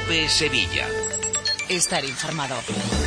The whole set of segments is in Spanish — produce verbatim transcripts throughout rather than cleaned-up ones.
COPE Sevilla. Estar informado.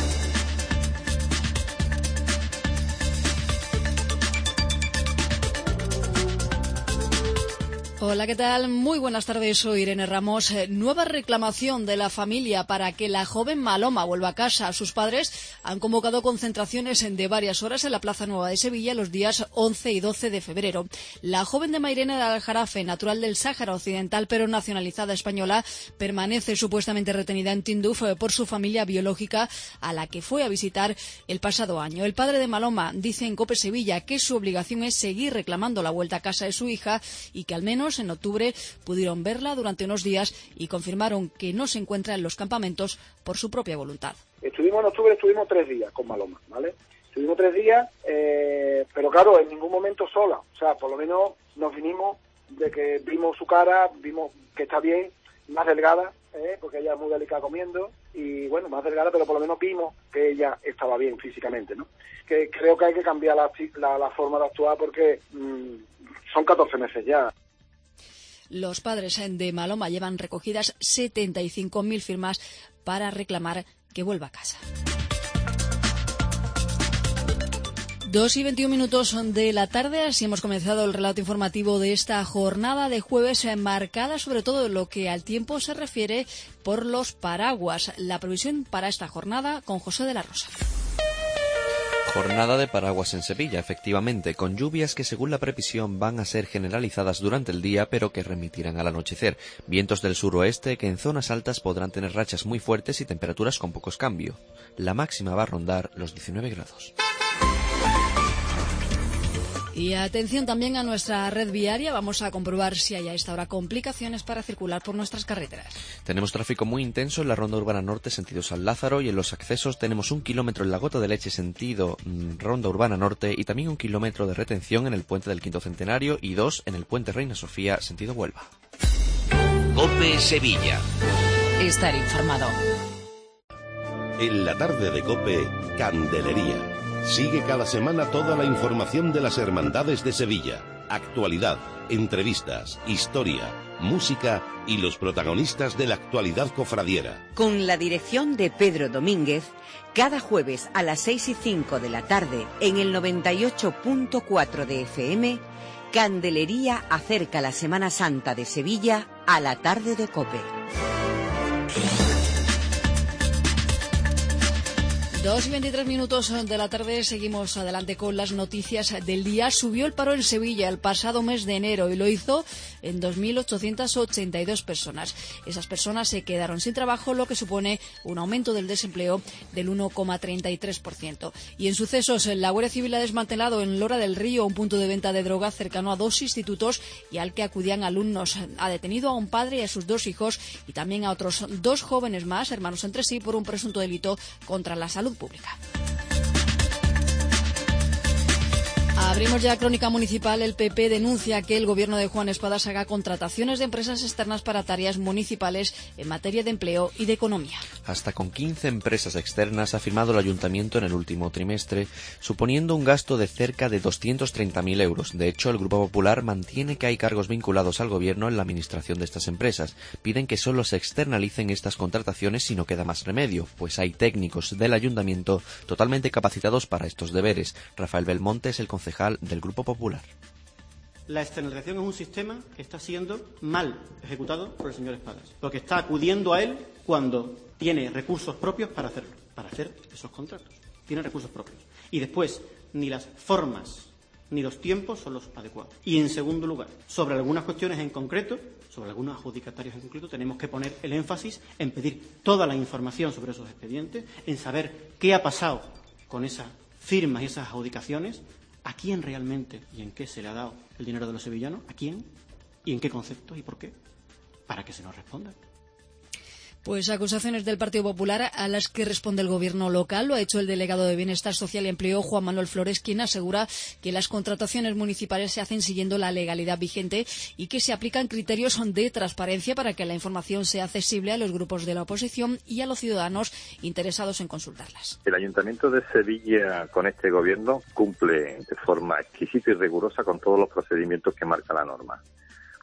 Hola, ¿qué tal? Muy buenas tardes, soy Irene Ramos. Eh, nueva reclamación de la familia para que la joven Maloma vuelva a casa. Sus padres han convocado concentraciones de varias horas en la Plaza Nueva de Sevilla los días once y doce de febrero. La joven de Mairena de Aljarafe, natural del Sáhara Occidental pero nacionalizada española, permanece supuestamente retenida en Tinduf por su familia biológica, a la que fue a visitar el pasado año. El padre de Maloma dice en COPE Sevilla que su obligación es seguir reclamando la vuelta a casa de su hija y que al menos en octubre pudieron verla durante unos días y confirmaron que no se encuentra en los campamentos por su propia voluntad. Estuvimos en octubre, estuvimos tres días con Maloma, ¿vale? Estuvimos tres días, eh, pero claro, en ningún momento sola. O sea, por lo menos nos vinimos de que vimos su cara, vimos que está bien, más delgada, ¿eh? Porque ella es muy delicada comiendo, y bueno, más delgada, pero por lo menos vimos que ella estaba bien físicamente, ¿no? Que creo que hay que cambiar la, la, la forma de actuar porque mmm, son catorce meses ya. Los padres de Maloma llevan recogidas setenta y cinco mil firmas para reclamar que vuelva a casa. Dos y veintiún minutos de la tarde, así hemos comenzado el relato informativo de esta jornada de jueves, marcada sobre todo en lo que al tiempo se refiere por los paraguas. La previsión para esta jornada con José de la Rosa. Jornada de paraguas en Sevilla, efectivamente, con lluvias que según la previsión van a ser generalizadas durante el día, pero que remitirán al anochecer. Vientos del suroeste que en zonas altas podrán tener rachas muy fuertes y temperaturas con pocos cambios. La máxima va a rondar los diecinueve grados. Y atención también a nuestra red viaria. Vamos a comprobar si hay a esta hora complicaciones para circular por nuestras carreteras. Tenemos tráfico muy intenso en la Ronda Urbana Norte sentido San Lázaro, y en los accesos tenemos un kilómetro en la Gota de Leche sentido mmm, Ronda Urbana Norte, y también un kilómetro de retención en el puente del Quinto Centenario y dos en el puente Reina Sofía sentido Huelva. COPE Sevilla. Estar informado. En la tarde de COPE, Candelería. Sigue cada semana toda la información de las hermandades de Sevilla, actualidad, entrevistas, historia, música y los protagonistas de la actualidad cofradiera. Con la dirección de Pedro Domínguez, cada jueves a las seis y cinco de la tarde en el noventa y ocho punto cuatro de F M, Candelería acerca la Semana Santa de Sevilla a la tarde de COPE. Dos y veintitrés minutos de la tarde, seguimos adelante con las noticias del día. Subió el paro en Sevilla el pasado mes de enero y lo hizo en dos mil ochocientas ochenta y dos personas. Esas personas se quedaron sin trabajo, lo que supone un aumento del desempleo del uno coma treinta y tres por ciento. Y en sucesos, la Guardia Civil ha desmantelado en Lora del Río un punto de venta de droga cercano a dos institutos y al que acudían alumnos. Ha detenido a un padre y a sus dos hijos y también a otros dos jóvenes más, hermanos entre sí, por un presunto delito contra la salud pública. Abrimos ya crónica municipal. El P P denuncia que el gobierno de Juan Espadas haga contrataciones de empresas externas para tareas municipales en materia de empleo y de economía. Hasta con quince empresas externas ha firmado el ayuntamiento en el último trimestre, suponiendo un gasto de cerca de doscientos treinta mil euros. De hecho, el Grupo Popular mantiene que hay cargos vinculados al gobierno en la administración de estas empresas. Piden que solo se externalicen estas contrataciones si no queda más remedio, pues hay técnicos del ayuntamiento totalmente capacitados para estos deberes. Rafael Belmonte es el concejal del Grupo Popular. La externalización es un sistema que está siendo mal ejecutado por el señor Espadas, porque está acudiendo a él cuando tiene recursos propios para hacerlo, para hacer esos contratos. Tiene recursos propios. Y después, ni las formas ni los tiempos son los adecuados. Y en segundo lugar, sobre algunas cuestiones en concreto, sobre algunos adjudicatarios en concreto, tenemos que poner el énfasis en pedir toda la información sobre esos expedientes, en saber qué ha pasado con esas firmas y esas adjudicaciones, a quién realmente y en qué se le ha dado el dinero de los sevillanos, a quién y en qué conceptos y por qué, para que se nos responda. Pues acusaciones del Partido Popular a las que responde el gobierno local. Lo ha hecho el delegado de Bienestar Social y Empleo, Juan Manuel Flores, quien asegura que las contrataciones municipales se hacen siguiendo la legalidad vigente y que se aplican criterios de transparencia para que la información sea accesible a los grupos de la oposición y a los ciudadanos interesados en consultarlas. El Ayuntamiento de Sevilla, con este gobierno, cumple de forma exquisita y rigurosa con todos los procedimientos que marca la norma.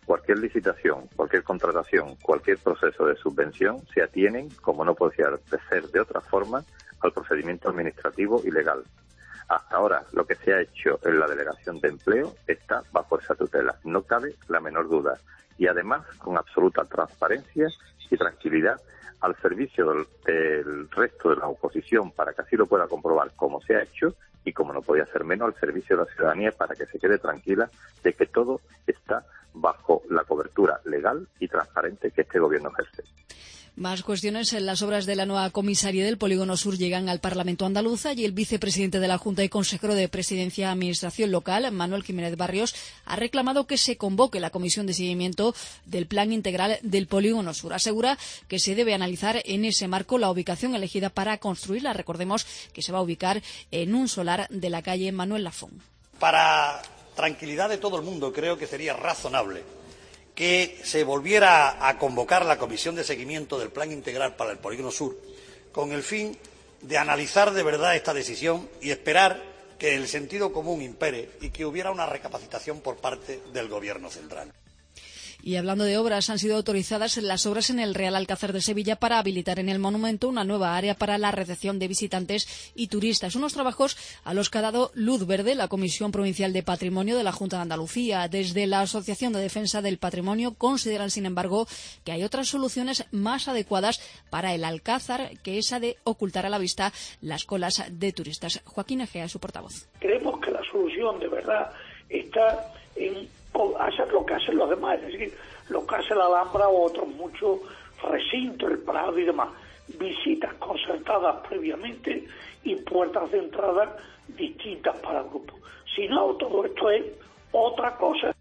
Cualquier licitación, cualquier contratación, cualquier proceso de subvención se atienen, como no podía ser de otra forma, al procedimiento administrativo y legal. Hasta ahora, lo que se ha hecho en la Delegación de Empleo está bajo esa tutela, no cabe la menor duda. Y además, con absoluta transparencia y tranquilidad, al servicio del, del resto de la oposición, para que así lo pueda comprobar como se ha hecho, y como no podía ser menos, al servicio de la ciudadanía, para que se quede tranquila de que todo está bajo la cobertura legal y transparente que este gobierno ejerce. Más cuestiones. Las obras de la nueva comisaría del Polígono Sur llegan al Parlamento andaluz y el vicepresidente de la Junta y consejero de Presidencia y Administración Local, Manuel Jiménez Barrios, ha reclamado que se convoque la comisión de seguimiento del Plan Integral del Polígono Sur. Asegura que se debe analizar en ese marco la ubicación elegida para construirla. Recordemos que se va a ubicar en un solar de la calle Manuel Lafón. Para tranquilidad de todo el mundo, creo que sería razonable que se volviera a convocar la Comisión de Seguimiento del Plan Integral para el Polígono Sur con el fin de analizar de verdad esta decisión y esperar que el sentido común impere y que hubiera una recapacitación por parte del Gobierno central. Y hablando de obras, han sido autorizadas las obras en el Real Alcázar de Sevilla para habilitar en el monumento una nueva área para la recepción de visitantes y turistas. Unos trabajos a los que ha dado luz verde la Comisión Provincial de Patrimonio de la Junta de Andalucía. Desde la Asociación de Defensa del Patrimonio consideran, sin embargo, que hay otras soluciones más adecuadas para el Alcázar, que esa de ocultar a la vista las colas de turistas. Joaquín Egea, su portavoz. Creemos que la solución de verdad está en hacer lo que hacen los demás, es decir, lo que hace la Alhambra o otros muchos recintos, el Prado y demás. Visitas concertadas previamente y puertas de entrada distintas para el grupo. Si no, todo esto es otra cosa.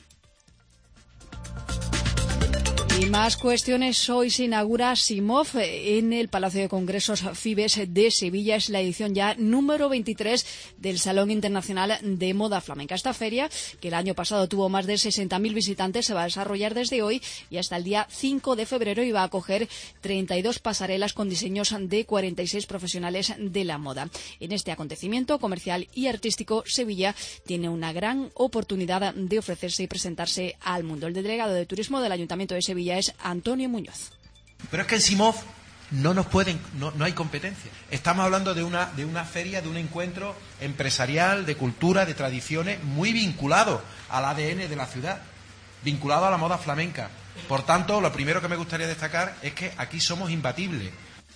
Y más cuestiones. Hoy se inaugura Simov en el Palacio de Congresos Fibes de Sevilla. Es la edición ya número veintitrés del Salón Internacional de Moda Flamenca. Esta feria, que el año pasado tuvo más de sesenta mil visitantes, se va a desarrollar desde hoy y hasta el día cinco de febrero y va a acoger treinta y dos pasarelas con diseños de cuarenta y seis profesionales de la moda. En este acontecimiento comercial y artístico, Sevilla tiene una gran oportunidad de ofrecerse y presentarse al mundo. El delegado de Turismo del Ayuntamiento de Sevilla es Antonio Muñoz. Pero es que en Simov no nos pueden, no, no hay competencia. Estamos hablando de una, de una feria, de un encuentro empresarial, de cultura, de tradiciones, muy vinculado al A D N de la ciudad, vinculado a la moda flamenca. Por tanto, lo primero que me gustaría destacar es que aquí somos imbatibles.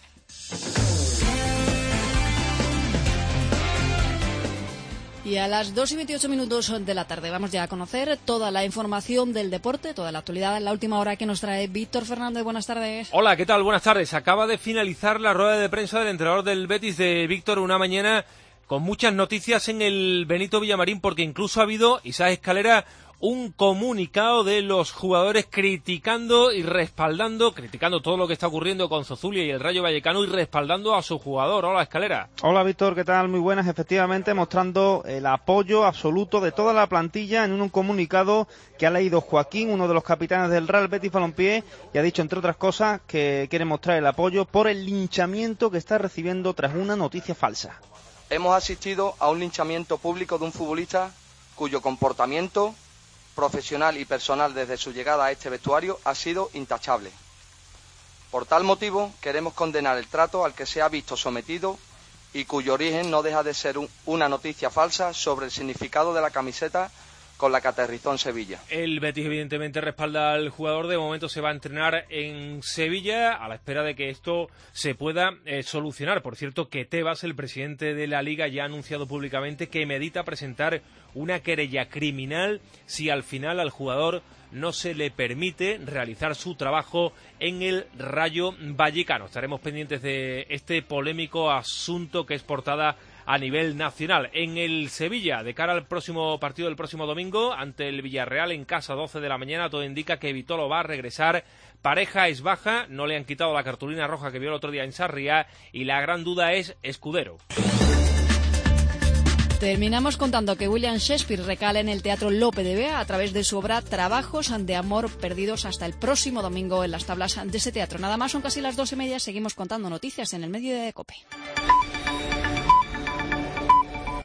Y a las dos y veintiocho minutos de la tarde vamos ya a conocer toda la información del deporte, toda la actualidad, la última hora que nos trae Víctor Fernández. Buenas tardes. Hola, ¿qué tal? Buenas tardes. Acaba de finalizar la rueda de prensa del entrenador del Betis, de Víctor, una mañana con muchas noticias en el Benito Villamarín, porque incluso ha habido, Isaac Escalera, un comunicado de los jugadores criticando y respaldando, criticando todo lo que está ocurriendo con Zozulia y el Rayo Vallecano y respaldando a su jugador. Hola, Escalera. Hola, Víctor, ¿qué tal? Muy buenas. Efectivamente, mostrando el apoyo absoluto de toda la plantilla en un comunicado que ha leído Joaquín, uno de los capitanes del Real Betis Balompié, y ha dicho, entre otras cosas, que quiere mostrar el apoyo por el linchamiento que está recibiendo tras una noticia falsa. Hemos asistido a un linchamiento público de un futbolista cuyo comportamiento profesional y personal desde su llegada a este vestuario ha sido intachable. Por tal motivo, queremos condenar el trato al que se ha visto sometido y cuyo origen no deja de ser un, una noticia falsa sobre el significado de la camiseta con la que aterrizó en Sevilla. El Betis evidentemente respalda al jugador. De momento se va a entrenar en Sevilla a la espera de que esto se pueda eh, solucionar. Por cierto, que Tebas, el presidente de la Liga, ya ha anunciado públicamente que medita presentar una querella criminal si al final al jugador no se le permite realizar su trabajo en el Rayo Vallecano. Estaremos pendientes de este polémico asunto que es portada a nivel nacional. En el Sevilla, de cara al próximo partido del próximo domingo, ante el Villarreal en casa, doce de la mañana, todo indica que Vitolo va a regresar. Pareja es baja, no le han quitado la cartulina roja que vio el otro día en Sarriá, y la gran duda es Escudero. Terminamos contando que William Shakespeare recala en el Teatro Lope de Vega a través de su obra Trabajos de Amor Perdidos hasta el próximo domingo en las tablas de ese teatro. Nada más, son casi las dos y media. Seguimos contando noticias en el Mediodía de COPE.